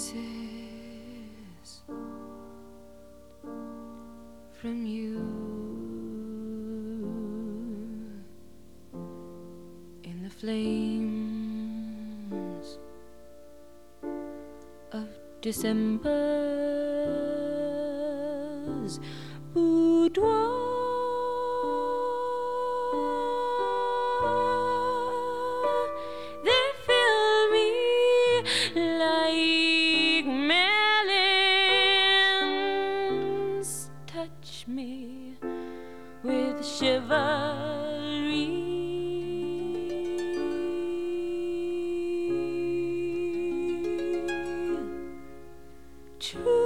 kisses from you in the flames of December's boudoir. They fill me like melons, touch me with chivalry. True